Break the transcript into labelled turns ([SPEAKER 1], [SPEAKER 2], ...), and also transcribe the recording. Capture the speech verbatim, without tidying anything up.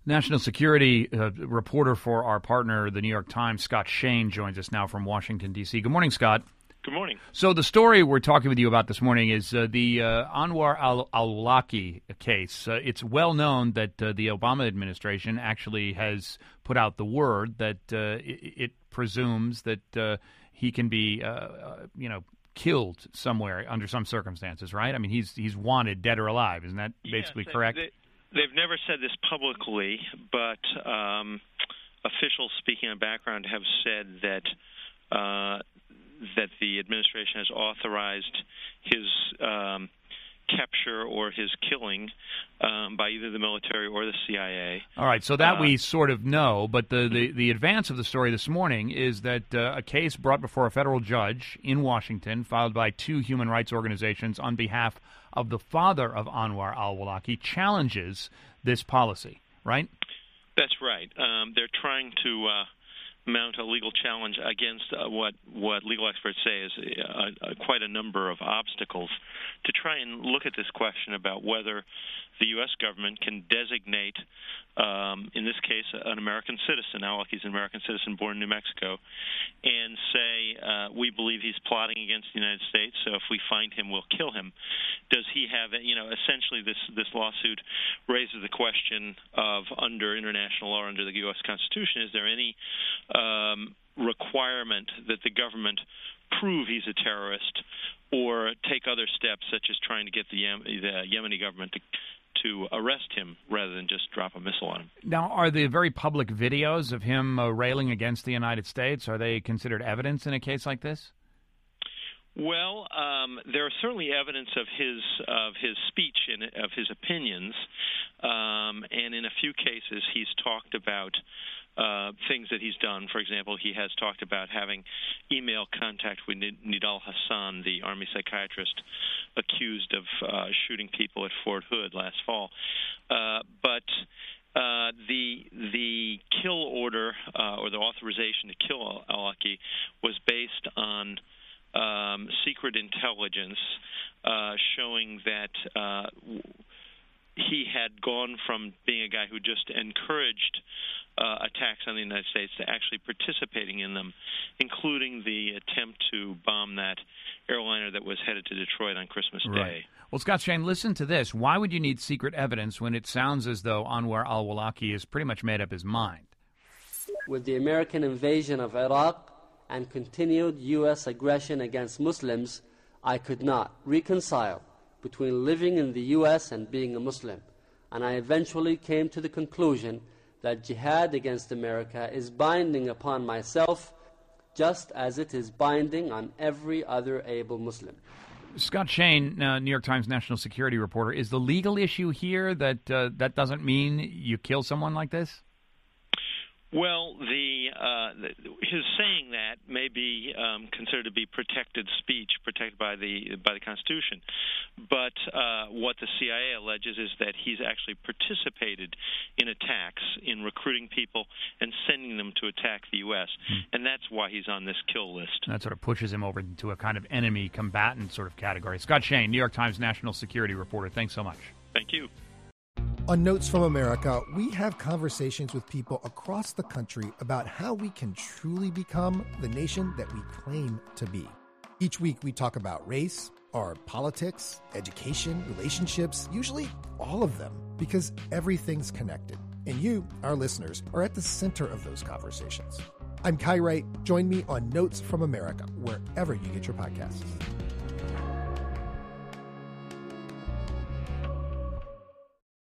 [SPEAKER 1] National security uh, reporter for our partner, the New York Times, Scott Shane, joins us now from Washington, D C. Good morning, Scott.
[SPEAKER 2] Good morning.
[SPEAKER 1] So the story we're talking with you about this morning is uh, the uh, Anwar al-Awlaki case. Uh, it's well known that uh, the Obama administration actually has put out the word that uh, it, it presumes that uh, he can be, uh, uh, you know, killed somewhere under some circumstances, right? I mean, he's he's wanted, dead or alive. Isn't that basically
[SPEAKER 2] yes,
[SPEAKER 1] correct?
[SPEAKER 2] They, they've never said this publicly, but um, officials speaking in background have said that uh, that the administration has authorized his um, capture or his killing um, by either the military or the C I A.
[SPEAKER 1] All right, so that
[SPEAKER 2] uh,
[SPEAKER 1] we sort of know, but the, the, the advance of the story this morning is that uh, a case brought before a federal judge in Washington, filed by two human rights organizations on behalf of the father of Anwar al-Awlaki, challenges this policy, right?
[SPEAKER 2] That's right. Um, they're trying to uh, mount a legal challenge against uh, what what legal experts say is uh, uh, quite a number of obstacles to try and look at this question about whether the U S government can designate, um, in this case, an American citizen. Al-Awlaki's an American citizen born in New Mexico, and say, uh, we believe he's plotting against the United States, so if we find him, we'll kill him. Does he have, you know, essentially this, this lawsuit raises the question of, under international law, under the U S Constitution, is there any um, requirement that the government prove he's a terrorist or take other steps, such as trying to get the, Yem- the Yemeni government to to arrest him rather than just drop a missile on him.
[SPEAKER 1] Now, are the very public videos of him uh, railing against the United States, are they considered evidence in a case like this?
[SPEAKER 2] Well, um, there is certainly evidence of his of his speech and of his opinions, um, and in a few cases he's talked about uh, things that he's done. For example, he has talked about having email contact with Nidal Hassan, the Army psychiatrist accused of uh, shooting people at Fort Hood last fall. Uh, but uh, the the kill order uh, or the authorization to kill al-Awlaki was based on Um, secret intelligence uh, showing that uh, he had gone from being a guy who just encouraged uh, attacks on the United States to actually participating in them, including the attempt to bomb that airliner that was headed to Detroit on Christmas Day.
[SPEAKER 1] Right. Well, Scott Shane, listen to this. Why would you need secret evidence when it sounds as though Anwar al-Awlaki has pretty much made up his mind?
[SPEAKER 3] With the American invasion of Iraq and continued U S aggression against Muslims, I could not reconcile between living in the U S and being a Muslim. And I eventually came to the conclusion that jihad against America is binding upon myself just as it is binding on every other able Muslim.
[SPEAKER 1] Scott Shane, uh, New York Times national security reporter, is the legal issue here that uh, that doesn't mean you kill someone like this?
[SPEAKER 2] Well, the, uh, the his saying that may be um, considered to be protected speech, protected by the by the Constitution. But uh, what the C I A alleges is that he's actually participated in attacks, in recruiting people and sending them to attack the U S, hmm. and that's why he's on this kill list.
[SPEAKER 1] That sort of pushes him over into a kind of enemy combatant sort of category. Scott Shane, New York Times national security reporter. Thanks so much.
[SPEAKER 2] Thank you.
[SPEAKER 4] On Notes from America, we have conversations with people across the country about how we can truly become the nation that we claim to be. Each week we talk about race, our politics, education, relationships, usually all of them, because everything's connected. And you, our listeners, are at the center of those conversations. I'm Kai Wright. Join me on Notes from America, wherever you get your podcasts.